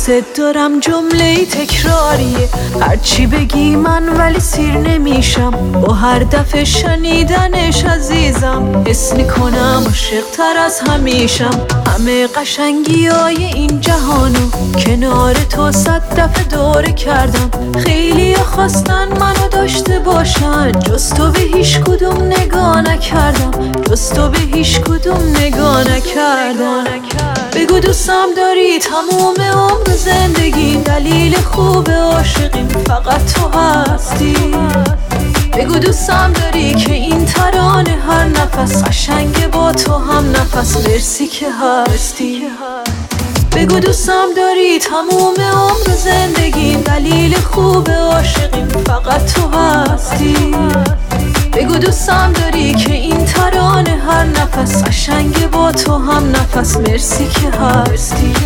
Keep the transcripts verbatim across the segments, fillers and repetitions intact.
دوست دارم جمله تکراریه، هرچی بگی من ولی سیر نمیشم، با هر دفعه شنیدنش عزیزم حس میکنم عاشق تر از همیشم. همه قشنگی های این جهانو کنار تو صد دفعه دوره کردم، خیلی خواستن منو داشته باشن، جز تو به هیچ کدوم نگاه نکردم، جز تو به هیچ کدوم نگاه نکردم. بگو دوستم داری تموم عمر زندگی، دلیل خوب عاشقیم فقط تو هستی. بگو دوستم داری که این ترانه هر نفس قشنگ با تو هم نفس، مرسی که هستی. بگو دوستم داری تموم عمر زندگی، دلیل خوب عاشقیم فقط تو هستی. بگو دوستم داری که این ترانه هر نفس قشنگ با تو هم نفس، مرسی که هستی.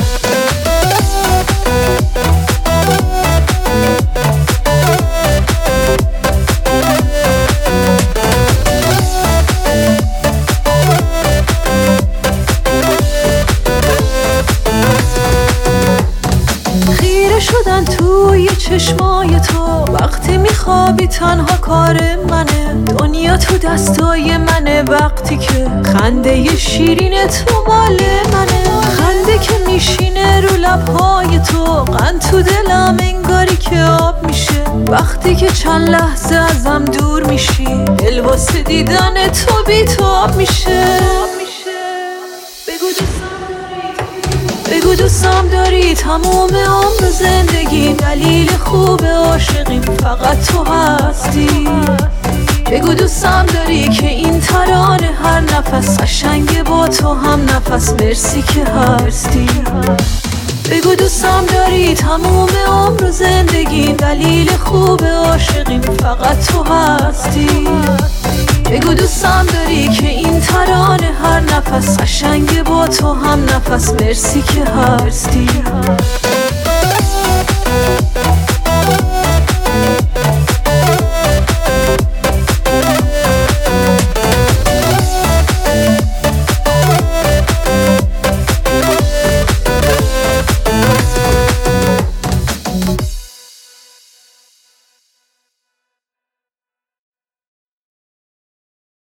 شدن توی چشمای تو وقتی میخوابی تنها کار منه، دنیا تو دستای منه وقتی که خنده شیرین تو مال منه، خنده که میشینه رو لبهای تو، قند تو دلم انگاری که آب میشه وقتی که چند لحظه ازم دور میشی، دل واسه دیدن تو بی‌تاب میشه. بگو بگو دوستم داری تموم عمر زندگی، دلیل خوب عاشقیم فقط تو هستی. بگو دوستم داری که این ترانه هر نفس قشنگ با تو هم نفس، مرسی که هستی. بگو دوستم داری تموم عمر زندگی، دلیل خوب عاشقیم فقط تو هستی. بگو دوستم داری که این ترانه هر نفس قشنگ با تو هم نفس، مرسی که هستی.